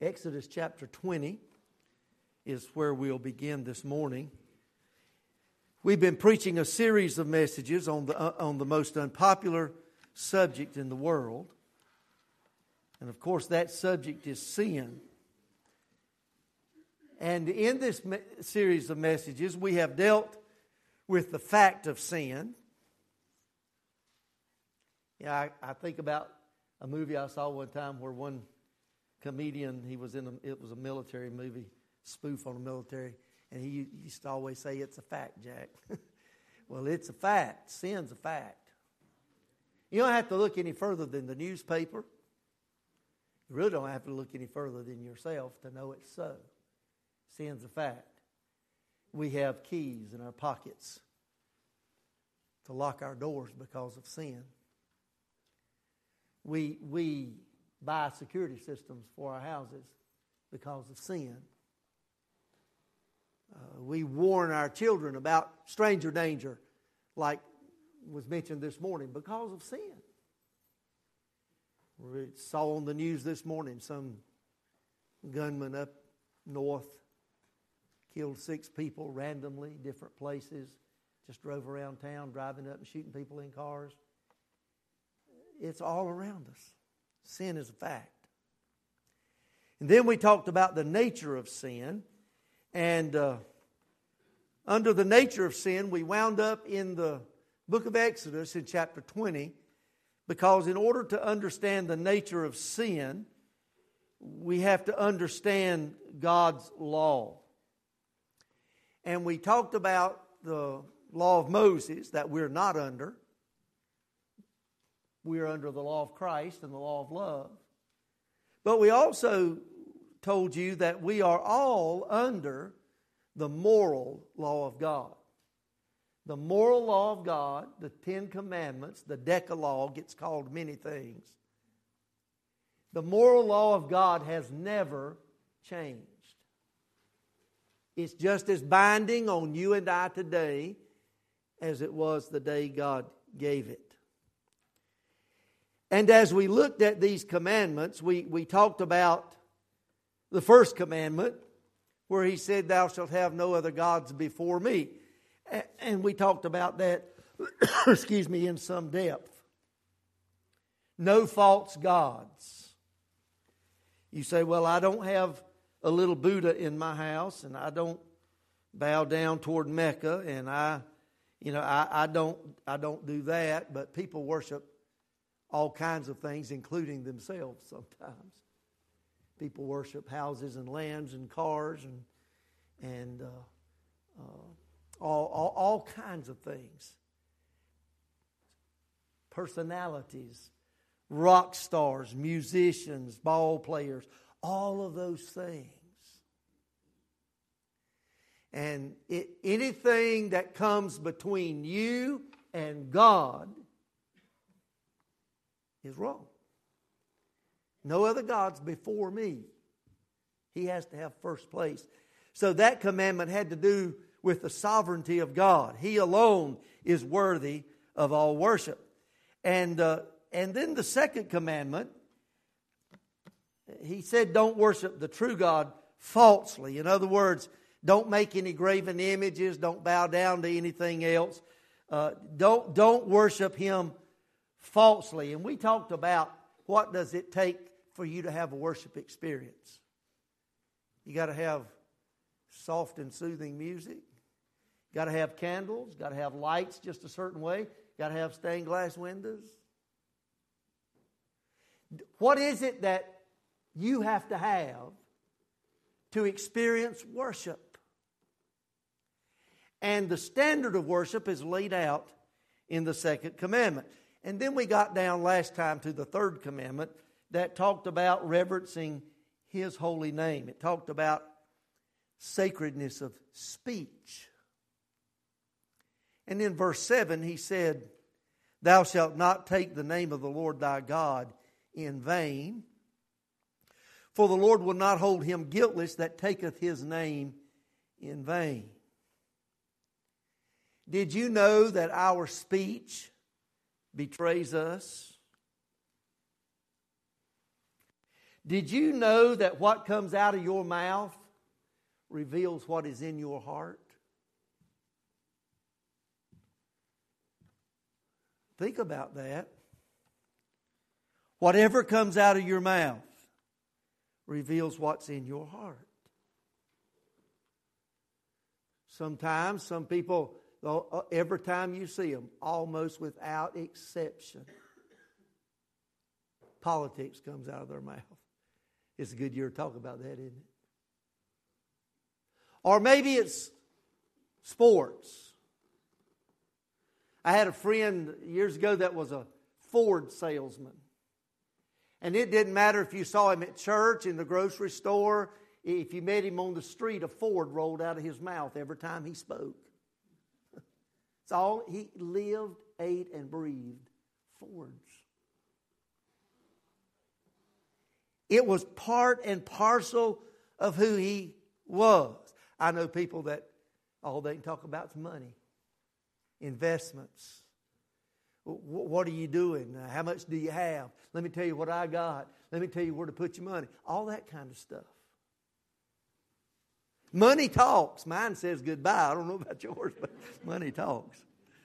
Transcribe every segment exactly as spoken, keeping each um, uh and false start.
Exodus chapter twenty is where we'll begin this morning. We've been preaching a series of messages on the uh, on the most unpopular subject in the world. And of course that subject is sin. And in this me- series of messages we have dealt with the fact of sin. Yeah, I, I think about a movie I saw one time where one comedian, he was in a, it was a military movie, spoof on the military, and he used to always say, "It's a fact, Jack." Well, it's a fact. Sin's a fact. You don't have to look any further than the newspaper. You really don't have to look any further than yourself to know it's so. Sin's a fact. We have keys in our pockets to lock our doors because of sin. We we buy security systems for our houses because of sin. Uh, we warn our children about stranger danger, like was mentioned this morning, because of sin. We saw on the news this morning some gunman up north killed six people randomly, different places, just drove around town, driving up and shooting people in cars. It's all around us. Sin is a fact. And then we talked about the nature of sin. And uh, under the nature of sin, we wound up in the book of Exodus in chapter twenty. Because in order to understand the nature of sin, we have to understand God's law. And we talked about the law of Moses that we're not under. We are under the law of Christ and the law of love. But we also told you that we are all under the moral law of God. The moral law of God, the Ten Commandments, the Decalogue, it's called many things. The moral law of God has never changed. It's just as binding on you and I today as it was the day God gave it. And as we looked at these commandments, we, we talked about the first commandment where He said, "Thou shalt have no other gods before me." And we talked about that, excuse me, in some depth. No false gods. You say, "Well, I don't have a little Buddha in my house, and I don't bow down toward Mecca, and I, you know, I, I don't, I don't do that." But people worship all kinds of things, including themselves sometimes. People worship houses and lands and cars and and uh, uh, all, all all kinds of things. Personalities, rock stars, musicians, ball players, all of those things. And it, anything that comes between you and God is wrong. No other gods before me. He has to have first place. So that commandment had to do with the sovereignty of God. He alone is worthy of all worship. And uh, and then the second commandment, He said, don't worship the true God falsely. In other words, don't make any graven images. Don't bow down to anything else. Uh, don't don't worship Him falsely. And we talked about what does it take for you to have a worship experience. You got to have soft and soothing music. You got to have candles. Got to have lights just a certain way. Got to have stained glass windows. What is it that you have to have to experience worship? And the standard of worship is laid out in the second commandment. And then we got down last time to the third commandment that talked about reverencing His holy name. It talked about sacredness of speech. And in verse seven He said, "Thou shalt not take the name of the Lord thy God in vain, for the Lord will not hold him guiltless that taketh His name in vain." Did you know that our speech betrays us? Did you know that what comes out of your mouth reveals what is in your heart? Think about that. Whatever comes out of your mouth reveals what's in your heart. Sometimes, some people, every time you see them, almost without exception, politics comes out of their mouth. It's a good year to talk about that, isn't it? Or maybe it's sports. I had a friend years ago that was a Ford salesman. And it didn't matter if you saw him at church, in the grocery store, if you met him on the street, a Ford rolled out of his mouth every time he spoke. It's all he lived, ate, and breathed Fords. It was part and parcel of who he was. I know people that all they can talk about is money, investments. What are you doing? How much do you have? Let me tell you what I got. Let me tell you where to put your money. All that kind of stuff. Money talks. Mine says goodbye. I don't know about yours, but money talks.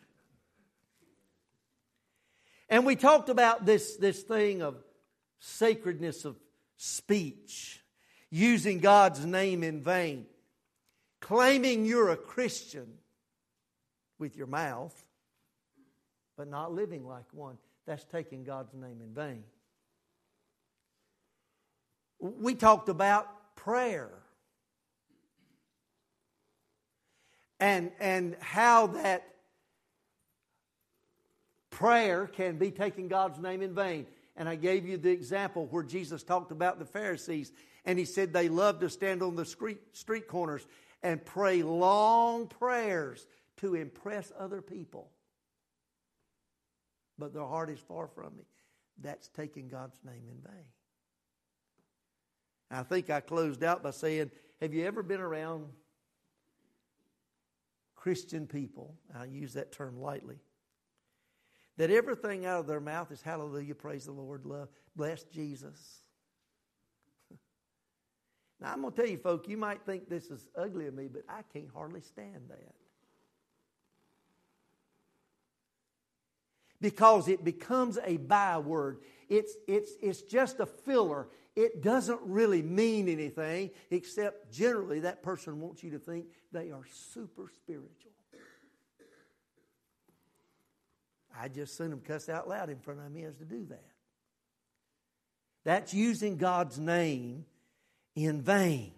And we talked about this, this thing of sacredness of speech, using God's name in vain, claiming you're a Christian with your mouth, but not living like one. That's taking God's name in vain. We talked about prayer. And, and how that prayer can be taking God's name in vain. And I gave you the example where Jesus talked about the Pharisees. And He said they love to stand on the street, street corners and pray long prayers to impress other people. But their heart is far from me. That's taking God's name in vain. I think I closed out by saying, have you ever been around Christian people, I use that term lightly, that everything out of their mouth is hallelujah, praise the Lord, love, bless Jesus? Now I'm going to tell you, folk, you might think this is ugly of me, but I can't hardly stand that. Because it becomes a byword. It's, it's, it's just a filler. It doesn't really mean anything, except generally that person wants you to think they are super spiritual. I just seen them cuss out loud in front of me as to do that. That's using God's name in vain.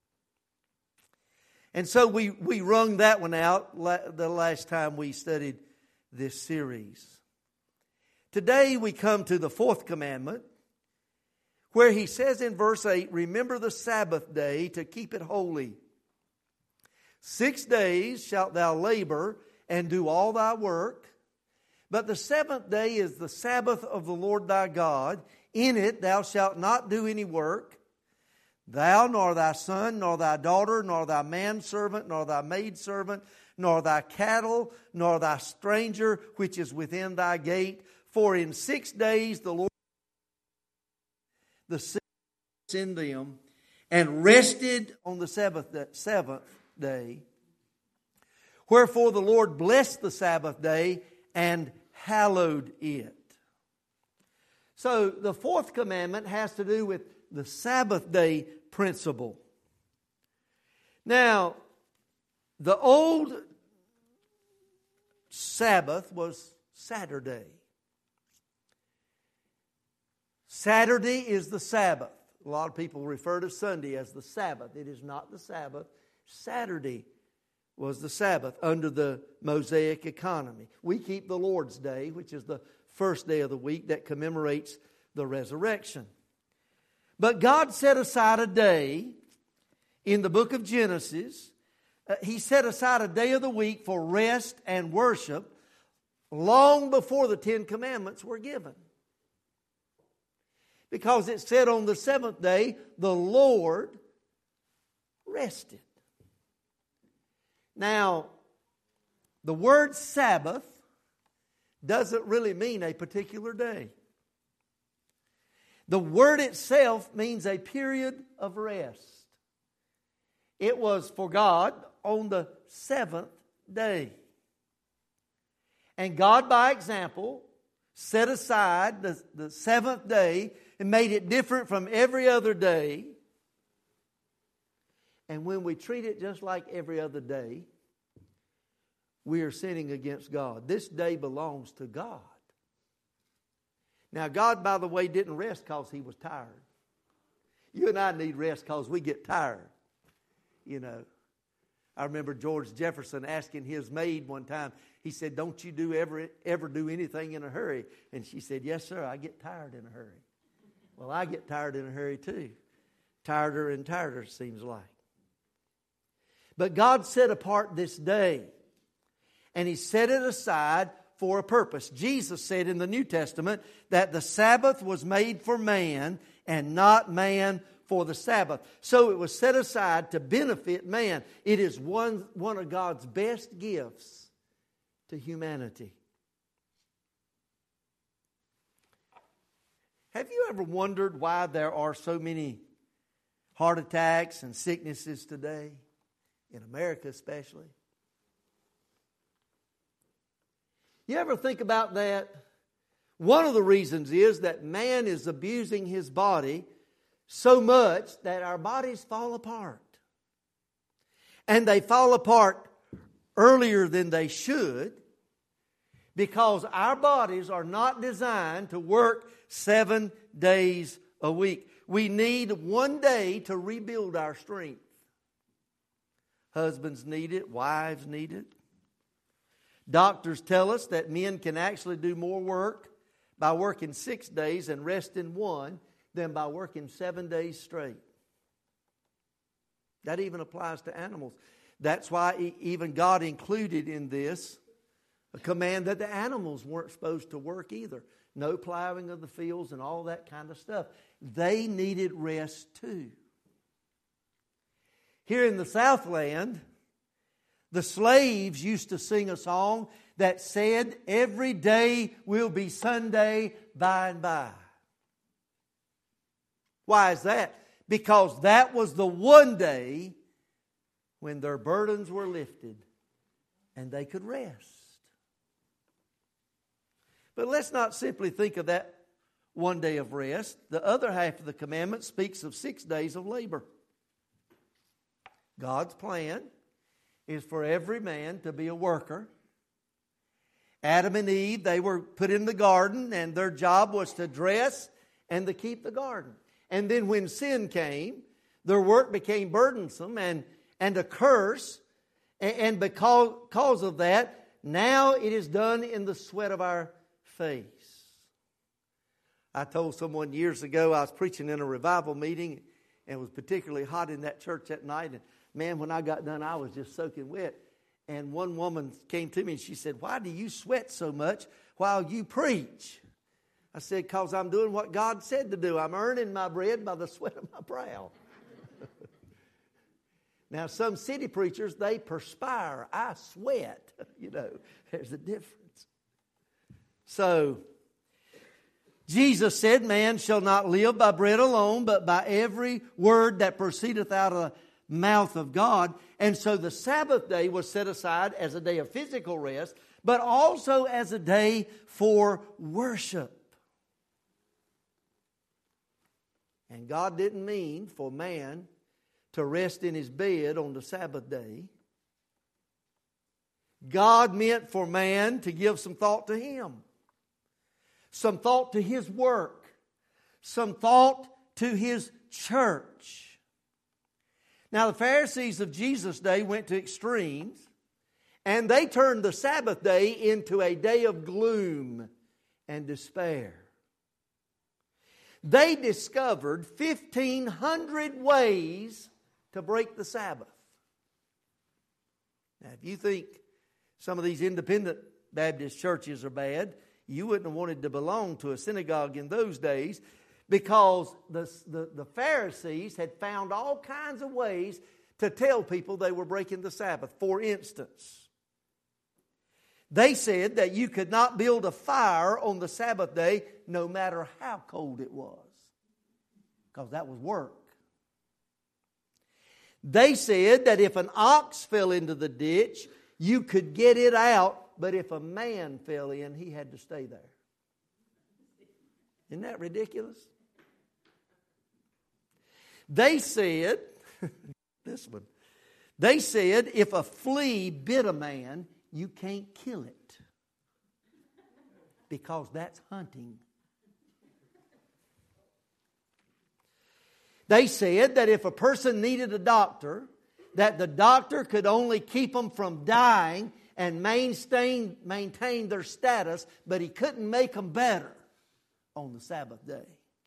And so we, we wrung that one out the last time we studied this series. Today we come to the fourth commandment, where He says in verse eight, remember the Sabbath day to keep it holy. Six days shalt thou labor and do all thy work, but the seventh day is the Sabbath of the Lord thy God. In it thou shalt not do any work, thou, nor thy son, nor thy daughter, nor thy manservant, nor thy maidservant, nor thy cattle, nor thy stranger which is within thy gate. For in six days the Lord the seventh in them, and rested on the seventh seventh day. Wherefore the Lord blessed the Sabbath day and hallowed it. So the fourth commandment has to do with the Sabbath day principle. Now, the old Sabbath was Saturday. Saturday is the Sabbath. A lot of people refer to Sunday as the Sabbath. It is not the Sabbath. Saturday was the Sabbath under the Mosaic economy. We keep the Lord's Day, which is the first day of the week that commemorates the resurrection. But God set aside a day in the book of Genesis. Uh, he set aside a day of the week for rest and worship long before the Ten Commandments were given. Because it said on the seventh day, the Lord rested. Now, the word Sabbath doesn't really mean a particular day. The word itself means a period of rest. It was for God on the seventh day. And God, by example, set aside the, the seventh day and made it different from every other day. And when we treat it just like every other day, we are sinning against God. This day belongs to God. Now, God, by the way, didn't rest because He was tired. You and I need rest because we get tired. You know, I remember George Jefferson asking his maid one time, he said, don't you do ever, ever do anything in a hurry? And she said, yes, sir, I get tired in a hurry. Well, I get tired in a hurry too. Tireder and tireder, seems like. But God set apart this day, and He set it aside for a purpose. Jesus said in the New Testament that the Sabbath was made for man and not man for the Sabbath. So it was set aside to benefit man. It is one, one of God's best gifts to humanity. Have you ever wondered why there are so many heart attacks and sicknesses today, in America especially? You ever think about that? One of the reasons is that man is abusing his body so much that our bodies fall apart. And they fall apart earlier than they should because our bodies are not designed to work seven days a week. We need one day to rebuild our strength. Husbands need it, wives need it. Doctors tell us that men can actually do more work by working six days and resting one than by working seven days straight. That even applies to animals. That's why even God included in this a command that the animals weren't supposed to work either. No plowing of the fields and all that kind of stuff. They needed rest too. Here in the Southland, the slaves used to sing a song that said, every day will be Sunday by and by. Why is that? Because that was the one day when their burdens were lifted and they could rest. But let's not simply think of that one day of rest. The other half of the commandment speaks of six days of labor. God's plan is for every man to be a worker. Adam and Eve, they were put in the garden, and their job was to dress and to keep the garden. And then when sin came, their work became burdensome and, and a curse. And, and because, because of that, now it is done in the sweat of our face. I told someone years ago, I was preaching in a revival meeting, and it was particularly hot in that church that night. And man, when I got done, I was just soaking wet. And one woman came to me and she said, why do you sweat so much while you preach? I said, because I'm doing what God said to do. I'm earning my bread by the sweat of my brow. Now, some city preachers, they perspire. I sweat. You know, there's a difference. So, Jesus said, man shall not live by bread alone, but by every word that proceedeth out of the mouth of God. And so the Sabbath day was set aside as a day of physical rest, but also as a day for worship. And God didn't mean for man to rest in his bed on the Sabbath day. God meant for man to give some thought to Him, some thought to His work, some thought to His church. Now, the Pharisees of Jesus' day went to extremes, and they turned the Sabbath day into a day of gloom and despair. They discovered fifteen hundred ways to break the Sabbath. Now, if you think some of these independent Baptist churches are bad, you wouldn't have wanted to belong to a synagogue in those days, because the, the, the Pharisees had found all kinds of ways to tell people they were breaking the Sabbath. For instance, they said that you could not build a fire on the Sabbath day no matter how cold it was. because that was work. They said that if an ox fell into the ditch, you could get it out, but if a man fell in, he had to stay there. Isn't that ridiculous? They said, this one, they said if a flea bit a man, you can't kill it because that's hunting. They said that if a person needed a doctor, that the doctor could only keep them from dying and maintain, maintain their status, but he couldn't make them better on the Sabbath day.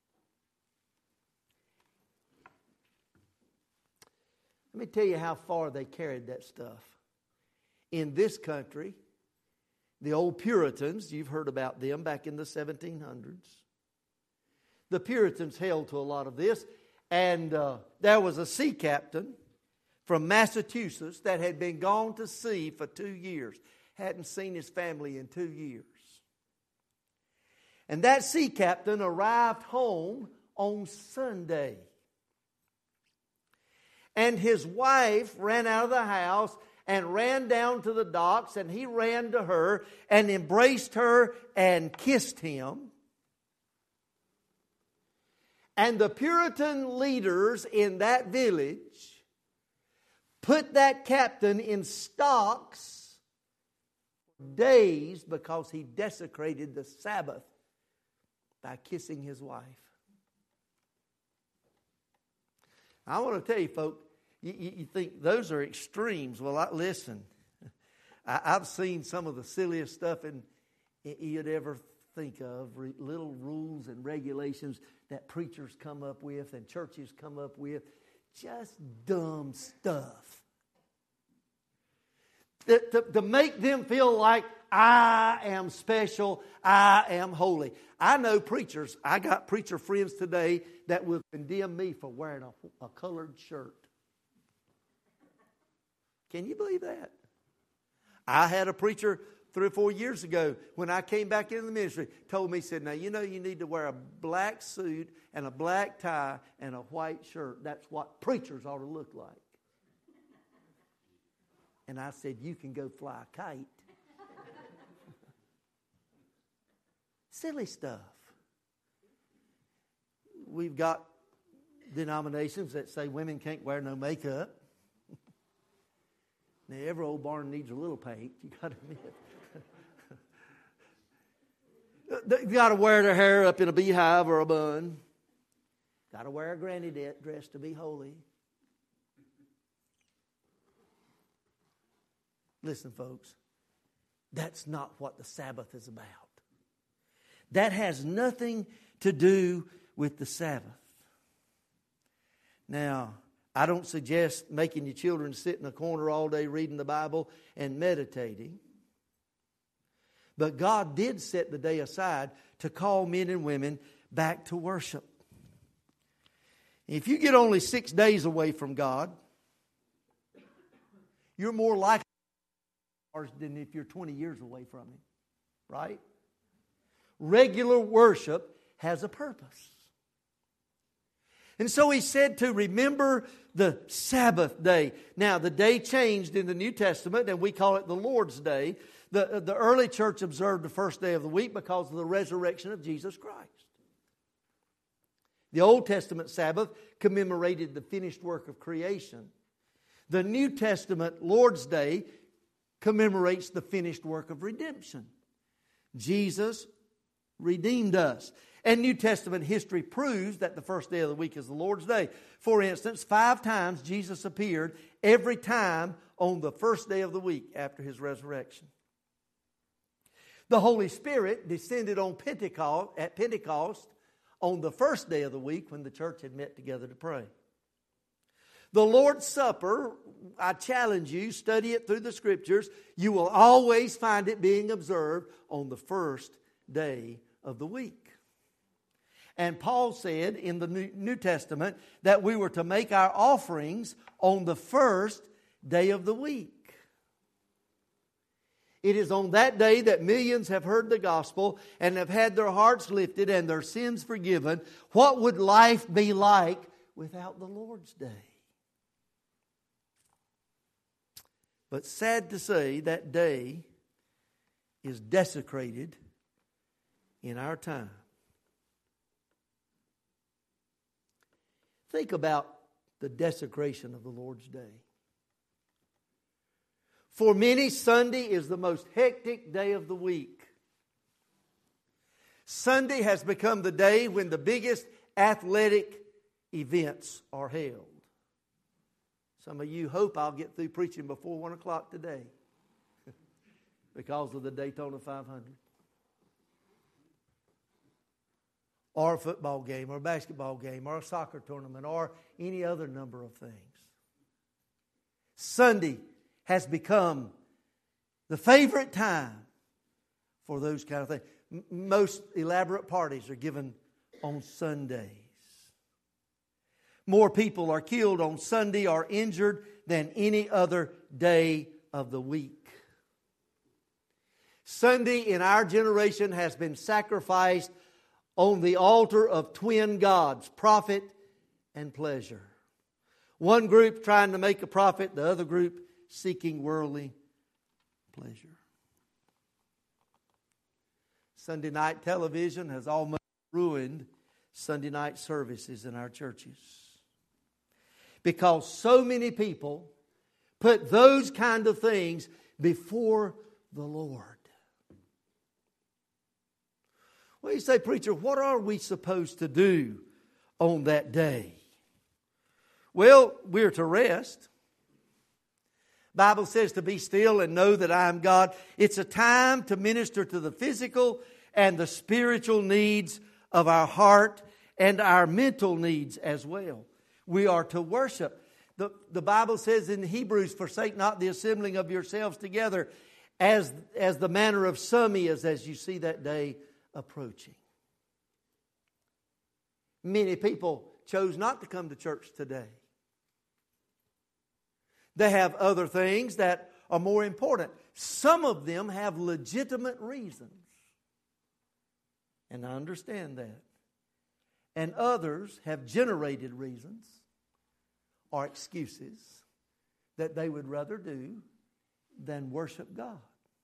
Let me tell you how far they carried that stuff. In this country, the old Puritans, you've heard about them back in the seventeen hundreds. The Puritans held to a lot of this. And uh, there was a sea captain from Massachusetts that had been gone to sea for two years. Hadn't seen his family in two years. And that sea captain arrived home on Sunday. And his wife ran out of the house and ran down to the docks, and he ran to her and embraced her and kissed him. And the Puritan leaders in that village put that captain in stocks for days because he desecrated the Sabbath by kissing his wife. I want to tell you, folks, you, you, you think those are extremes. Well, I, listen, I, I've seen some of the silliest stuff in, you'd ever think of, re, little rules and regulations that preachers come up with and churches come up with. Just dumb stuff. To, to, to make them feel like I am special, I am holy. I know preachers, I got preacher friends today that will condemn me for wearing a, a colored shirt. Can you believe that? I had a preacher three or four years ago when I came back into the ministry, told me, said, now you know you need to wear a black suit and a black tie and a white shirt. That's what preachers ought to look like. And I said, you can go fly a kite. Silly stuff. We've got denominations that say women can't wear no makeup. Now, every old barn needs a little paint. You got to admit. You got to wear their hair up in a beehive or a bun. Got to wear a granny dress to be holy. Listen, folks, that's not what the Sabbath is about. That has nothing to do with the Sabbath. Now, I don't suggest making your children sit in a corner all day reading the Bible and meditating. But God did set the day aside to call men and women back to worship. If you get only six days away from God, you're more likely than if you're twenty years away from Him. Right? Regular worship has a purpose. And so He said to remember the Sabbath day. Now, the day changed in the New Testament, and we call it the Lord's Day. The, the early church observed the first day of the week because of the resurrection of Jesus Christ. The Old Testament Sabbath commemorated the finished work of creation. The New Testament Lord's Day commemorates the finished work of redemption. Jesus redeemed us. And New Testament history proves that the first day of the week is the Lord's Day. For instance, five times Jesus appeared, every time on the first day of the week after His resurrection. The Holy Spirit descended on Pentecost, at Pentecost on the first day of the week when the church had met together to pray. The Lord's Supper, I challenge you, study it through the Scriptures. You will always find it being observed on the first day of the week. And Paul said in the New Testament that we were to make our offerings on the first day of the week. It is on that day that millions have heard the gospel and have had their hearts lifted and their sins forgiven. What would life be like without the Lord's Day? But sad to say, that day is desecrated in our time. Think about the desecration of the Lord's Day. For many, Sunday is the most hectic day of the week. Sunday has become the day when the biggest athletic events are held. Some of you hope I'll get through preaching before one o'clock today because of the Daytona five hundred. Or a football game, or a basketball game, or a soccer tournament, or any other number of things. Sunday has become the favorite time for those kind of things. M- most elaborate parties are given on Sundays. More people are killed on Sunday or injured than any other day of the week. Sunday in our generation has been sacrificed on the altar of twin gods, profit and pleasure. One group trying to make a profit, the other group seeking worldly pleasure. Sunday night television has almost ruined Sunday night services in our churches, because so many people put those kind of things before the Lord. Well, you say, preacher, what are we supposed to do on that day? Well, we're to rest. Bible says to be still and know that I am God. It's a time to minister to the physical and the spiritual needs of our heart and our mental needs as well. We are to worship. The, the Bible says in Hebrews, forsake not the assembling of yourselves together as, as the manner of some is, as you see that day approaching. Many people chose not to come to church today. They have other things that are more important. Some of them have legitimate reasons. And I understand that. And others have generated reasons or excuses that they would rather do than worship God.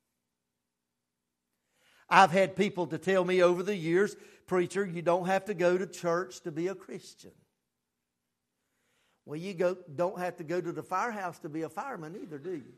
I've had people to tell me over the years, preacher, you don't have to go to church to be a Christian. Well, you go, don't have to go to the firehouse to be a fireman either, do you?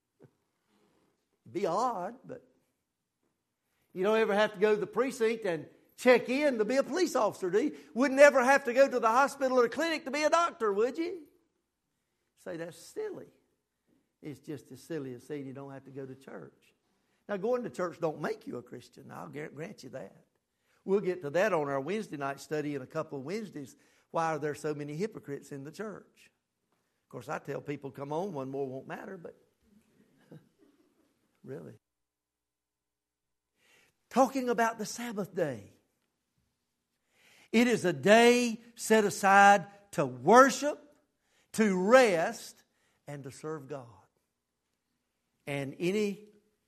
Be odd, but you don't ever have to go to the precinct and check in to be a police officer, do you? Wouldn't ever have to go to the hospital or clinic to be a doctor, would you? Say that's silly. It's just as silly as saying you don't have to go to church. Now, going to church don't make you a Christian. I'll grant you that. We'll get to that on our Wednesday night study in a couple of Wednesdays. Why are there so many hypocrites in the church? Of course, I tell people, come on, one more won't matter, but really. Talking about the Sabbath day. It is a day set aside to worship, to rest, and to serve God. And any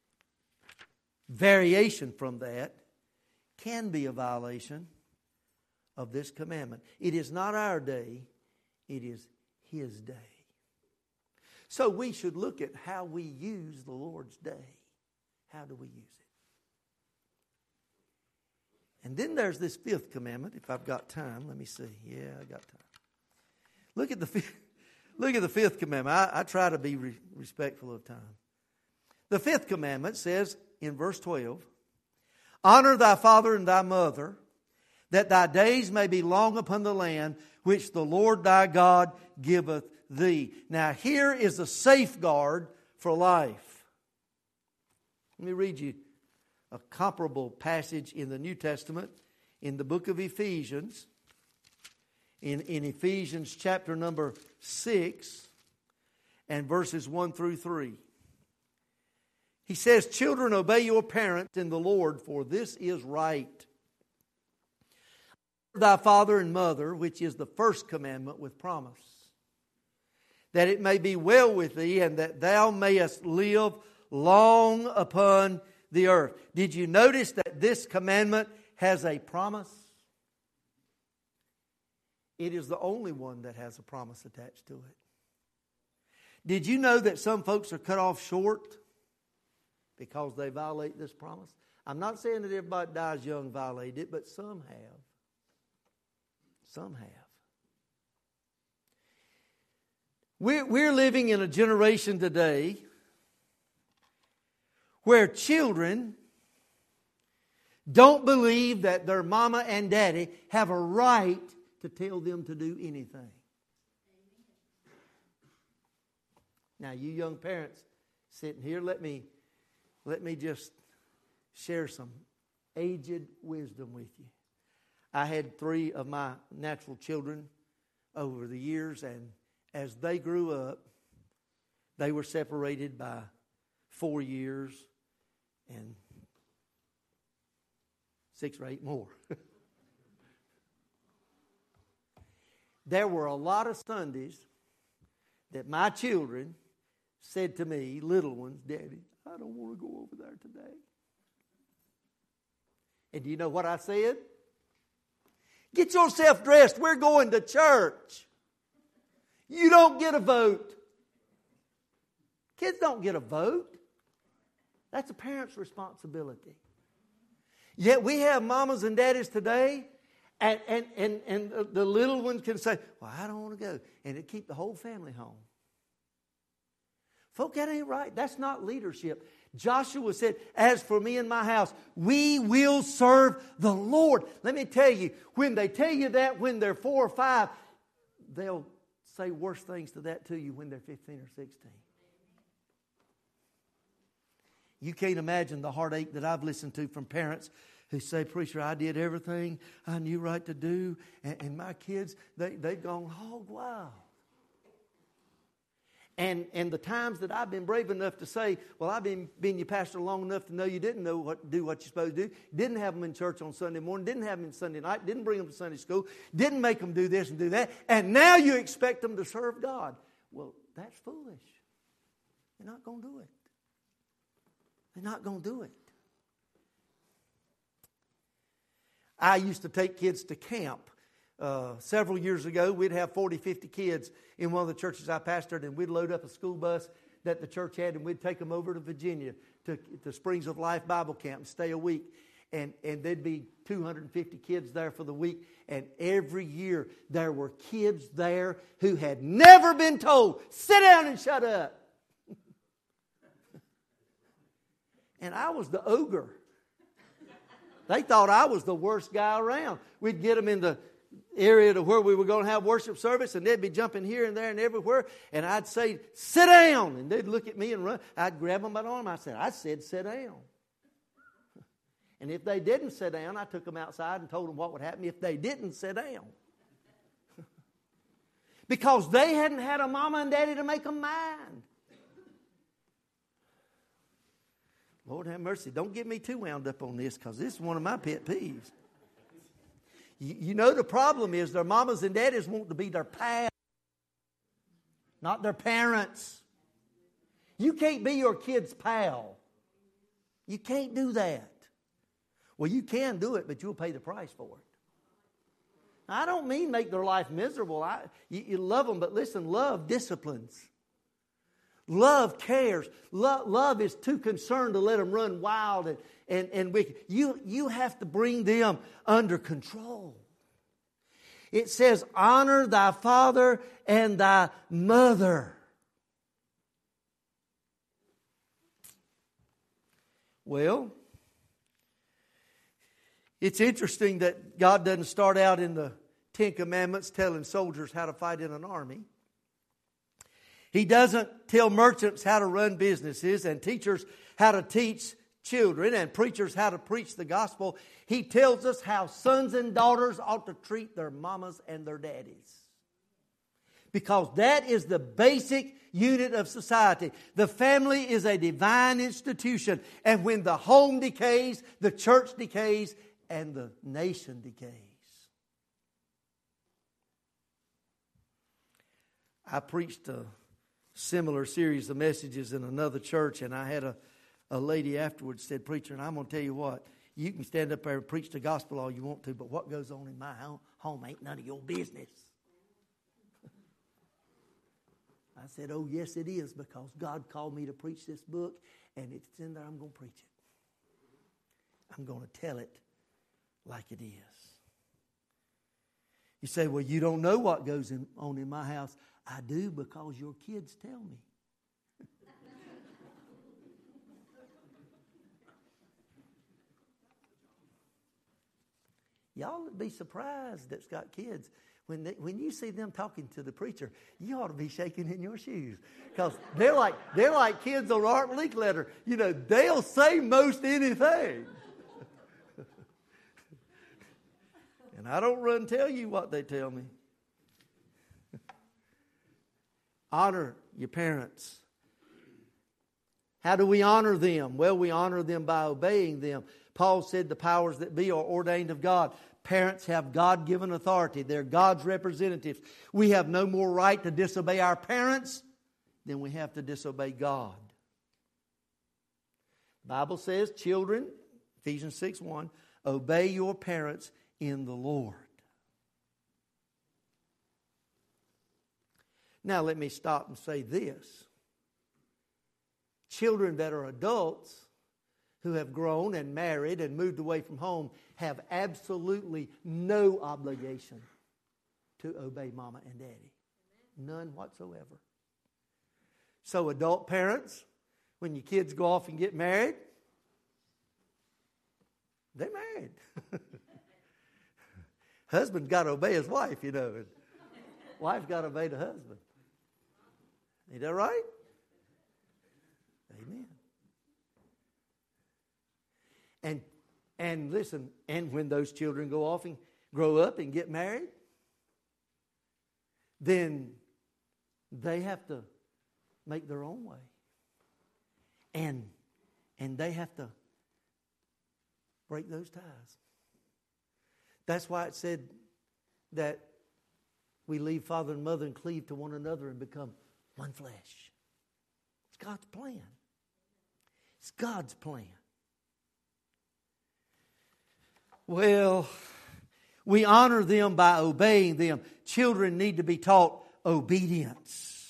variation from that can be a violation of this commandment. It is not our day, it is His day. So we should look at how we use the Lord's day. How do we use it? And then there's this fifth commandment. If I've got time, let me see. Yeah, I got time. Look at the fifth, look at the fifth commandment. I, I try to be re- respectful of time. The fifth commandment says in verse twelve, honor thy father and thy mother, that thy days may be long upon the land which the Lord thy God giveth thee. Now here is a safeguard for life. Let me read you a comparable passage in the New Testament in the book of Ephesians. In, in Ephesians chapter number six and verses one through three. He says, children, obey your parents in the Lord, for this is right. Honor thy father and mother, which is the first commandment with promise, that it may be well with thee, and that thou mayest live long upon the earth. Did you notice that this commandment has a promise? It is the only one that has a promise attached to it. Did you know that some folks are cut off short because they violate this promise? I'm not saying that everybody dies young violated it, but some have. Some have. We're, we're living in a generation today where children don't believe that their mama and daddy have a right to tell them to do anything. Now, you young parents sitting here, let me, let me just share some aged wisdom with you. I had three of my natural children over the years, and as they grew up, they were separated by four years and six or eight more. There were a lot of Sundays that my children said to me, little ones, Daddy, I don't want to go over there today. And do you know what I said? Get yourself dressed. We're going to church. You don't get a vote. Kids don't get a vote. That's a parent's responsibility. Yet we have mamas and daddies today, and, and, and, and the little ones can say, well, I don't want to go. And it keep the whole family home. Folk, that ain't right. That's not leadership. Joshua said, as for me and my house, we will serve the Lord. Let me tell you, when they tell you that when they're four or five, they'll say worse things to that to you when they're fifteen or sixteen. You can't imagine the heartache that I've listened to from parents who say, preacher, I did everything I knew right to do, and, and my kids, they, they've gone hog wild. And and the times that I've been brave enough to say, well, I've been being your pastor long enough to know you didn't know what do what you're supposed to do. Didn't have them in church on Sunday morning. Didn't have them in Sunday night. Didn't bring them to Sunday school. Didn't make them do this and do that. And now you expect them to serve God. Well, that's foolish. They're not going to do it. They're not going to do it. I used to take kids to camp. Uh, several years ago, we'd have forty, fifty kids in one of the churches I pastored, and we'd load up a school bus that the church had, and we'd take them over to Virginia to, to Springs of Life Bible Camp and stay a week. And, and there'd be two hundred fifty kids there for the week. And every year, there were kids there who had never been told, sit down and shut up. And I was the ogre. They thought I was the worst guy around. We'd get them in the area to where we were going to have worship service, and they'd be jumping here and there and everywhere, and I'd say, sit down, and they'd look at me and run. I'd grab them by the arm. I said, I said, sit down. And if they didn't sit down, I took them outside and told them what would happen if they didn't sit down. Because they hadn't had a mama and daddy to make them mind. Lord have mercy. Don't get me too wound up on this, because this is one of my pet peeves. You, you know the problem is their mamas and daddies want to be their pals, not their parents. You can't be your kid's pal. You can't do that. Well, you can do it, but you'll pay the price for it. Now, I don't mean make their life miserable. I, you, you love them, but listen, love disciplines. Love cares. Love, love is too concerned to let them run wild and, and, and wicked. You, you have to bring them under control. It says, honor thy father and thy mother. Well, it's interesting that God doesn't start out in the Ten Commandments telling soldiers how to fight in an army. He doesn't tell merchants how to run businesses and teachers how to teach children and preachers how to preach the gospel. He tells us how sons and daughters ought to treat their mamas and their daddies. Because that is the basic unit of society. The family is a divine institution. And when the home decays, the church decays, and the nation decays. I preached a similar series of messages in another church, and I had a, a lady afterwards said, "Preacher, and I'm going to tell you what, you can stand up there and preach the gospel all you want to, but what goes on in my home ain't none of your business." I said, "Oh, yes, it is, because God called me to preach this book, and it's in there. I'm going to preach it. I'm going to tell it like it is." You say, "Well, you don't know what goes in, on in my house." I do, because your kids tell me. Y'all would be surprised that's got kids. When they, when you see them talking to the preacher, you ought to be shaking in your shoes, because they're like they're like kids on Art Linkletter. You know, they'll say most anything. And I don't run tell you what they tell me. Honor your parents. How do we honor them? Well, we honor them by obeying them. Paul said the powers that be are ordained of God. Parents have God-given authority. They're God's representatives. We have no more right to disobey our parents than we have to disobey God. The Bible says, children, Ephesians six one, obey your parents in the Lord. Now let me stop and say this. Children that are adults who have grown and married and moved away from home have absolutely no obligation to obey mama and daddy. None whatsoever. So adult parents, when your kids go off and get married, they're married. Husband's got to obey his wife, you know. And wife's got to obey the husband. Ain't that right? Amen. And and listen, and when those children go off and grow up and get married, then they have to make their own way. And and they have to break those ties. That's why it said that we leave father and mother and cleave to one another and become one flesh. It's God's plan. It's God's plan. Well, we honor them by obeying them. Children need to be taught obedience.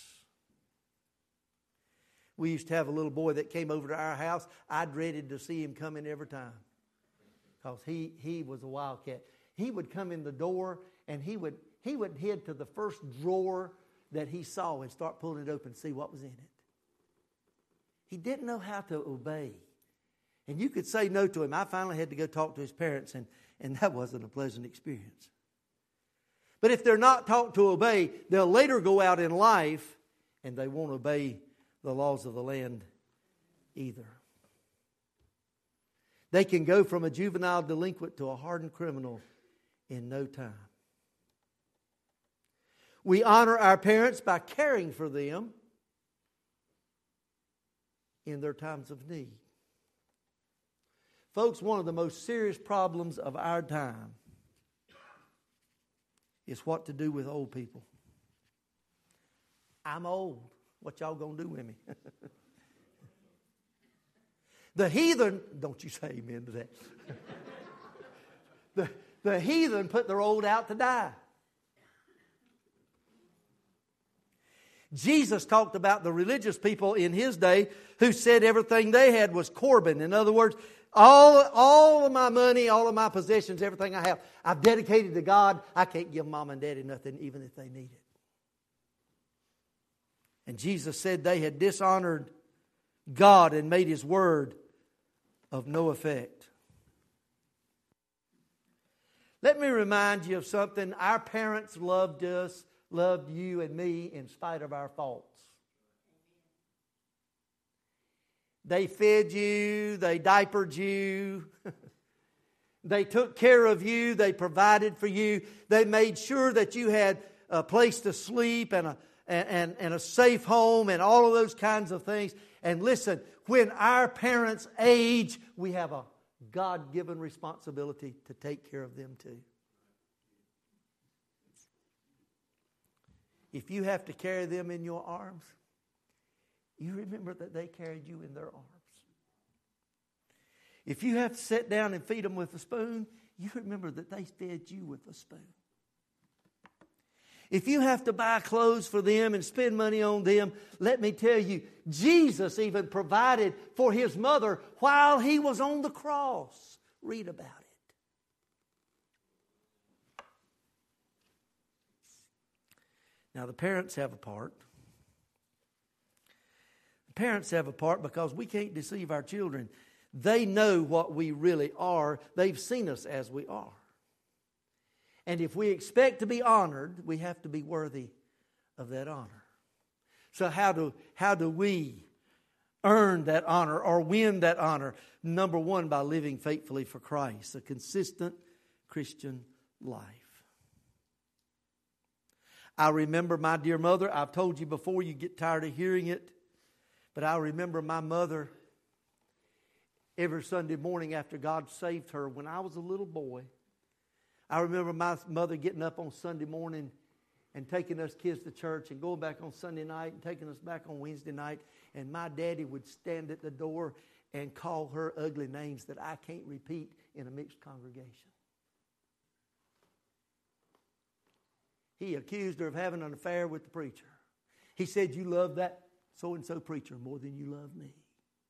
We used to have a little boy that came over to our house. I dreaded to see him come in every time, because he, he was a wildcat. He would come in the door and he would he would head to the first drawer that he saw and start pulling it open and see what was in it. He didn't know how to obey. And you could say no to him. I finally had to go talk to his parents, and, and that wasn't a pleasant experience. But if they're not taught to obey, they'll later go out in life and they won't obey the laws of the land either. They can go from a juvenile delinquent to a hardened criminal in no time. We honor our parents by caring for them in their times of need. Folks, one of the most serious problems of our time is what to do with old people. I'm old. What y'all gonna do with me? The heathen, don't you say amen to that. the, the heathen put their old out to die. Jesus talked about the religious people in his day who said everything they had was Corban. In other words, all, all of my money, all of my possessions, everything I have, I've dedicated to God. I can't give mom and daddy nothing, even if they need it. And Jesus said they had dishonored God and made his word of no effect. Let me remind you of something. Our parents loved us, loved you and me in spite of our faults. They fed you, they diapered you, they took care of you, they provided for you, they made sure that you had a place to sleep and a, and, and a safe home and all of those kinds of things. And listen, when our parents age, we have a God-given responsibility to take care of them too. If you have to carry them in your arms, you remember that they carried you in their arms. If you have to sit down and feed them with a spoon, you remember that they fed you with a spoon. If you have to buy clothes for them and spend money on them, let me tell you, Jesus even provided for His mother while He was on the cross. Read about it. Now, the parents have a part. The parents have a part because we can't deceive our children. They know what we really are. They've seen us as we are. And if we expect to be honored, we have to be worthy of that honor. So how do, how do we earn that honor or win that honor? Number one, by living faithfully for Christ, a consistent Christian life. I remember my dear mother. I've told you before, you get tired of hearing it. But I remember my mother every Sunday morning after God saved her when I was a little boy. I remember my mother getting up on Sunday morning and taking us kids to church and going back on Sunday night and taking us back on Wednesday night. And my daddy would stand at the door and call her ugly names that I can't repeat in a mixed congregation. He accused her of having an affair with the preacher. He said, you love that so-and-so preacher more than you love me.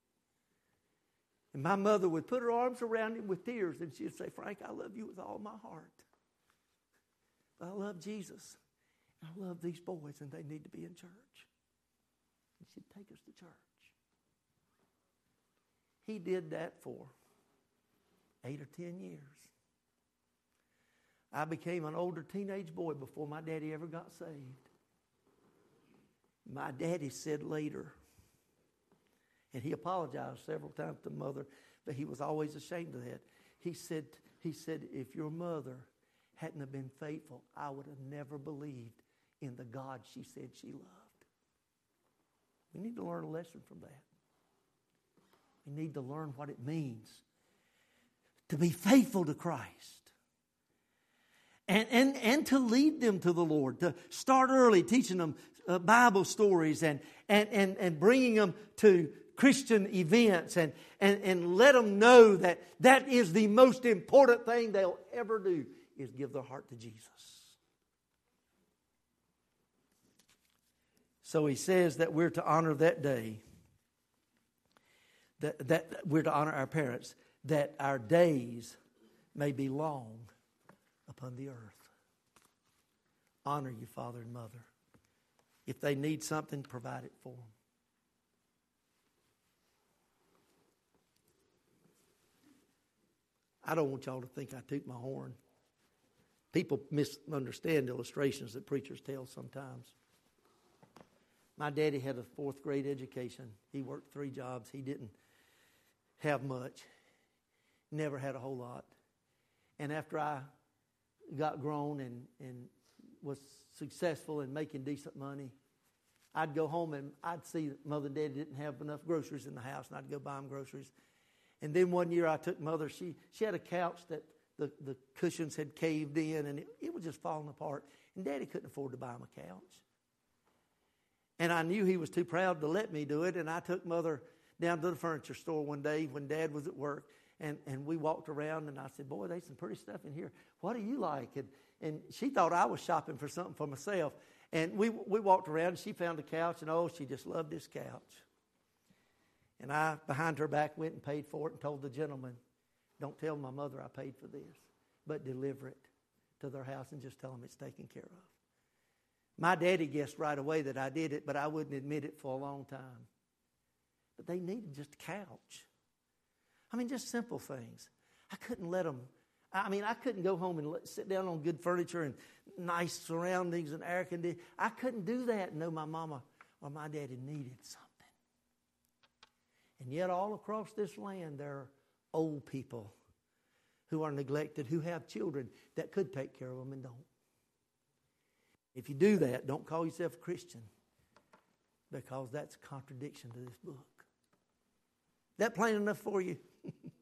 And my mother would put her arms around him with tears and she'd say, Frank, I love you with all my heart. But I love Jesus. And I love these boys and they need to be in church. And she'd take us to church. He did that for eight or ten years. I became an older teenage boy before my daddy ever got saved. My daddy said later, and he apologized several times to mother, but he was always ashamed of that. He said, he said, if your mother hadn't have been faithful, I would have never believed in the God she said she loved. We need to learn a lesson from that. We need to learn what it means to be faithful to Christ. And, and, and to lead them to the Lord. To start early, teaching them uh, Bible stories and, and, and, and bringing them to Christian events. And, and, and let them know that that is the most important thing they'll ever do, is give their heart to Jesus. So he says that we're to honor that day. That, that we're to honor our parents. That our days may be long upon the earth. Honor your father and mother. If they need something, provide it for them. I don't want y'all to think I toot my horn. People misunderstand illustrations that preachers tell sometimes. My daddy had a fourth grade education. He worked three jobs. He didn't have much. Never had a whole lot. And after I got grown and, and was successful in making decent money, I'd go home and I'd see that Mother and Daddy didn't have enough groceries in the house, and I'd go buy them groceries. And then one year I took Mother, she she had a couch that the, the cushions had caved in, and it, it was just falling apart. And Daddy couldn't afford to buy him a couch. And I knew he was too proud to let me do it, and I took Mother down to the furniture store one day when Dad was at work. And and we walked around, and I said, boy, there's some pretty stuff in here. What do you like? And and she thought I was shopping for something for myself. And we we walked around, and she found a couch, and oh, she just loved this couch. And I, behind her back, went and paid for it and told the gentleman, don't tell my mother I paid for this, but deliver it to their house and just tell them it's taken care of. My daddy guessed right away that I did it, but I wouldn't admit it for a long time. But they needed just a couch. I mean, just simple things. I couldn't let them, I mean, I couldn't go home and let, sit down on good furniture and nice surroundings and air conditioning. I couldn't do that and know my mama or my daddy needed something. And yet all across this land there are old people who are neglected, who have children that could take care of them and don't. If you do that, don't call yourself a Christian, because that's a contradiction to this book. That plain enough for you?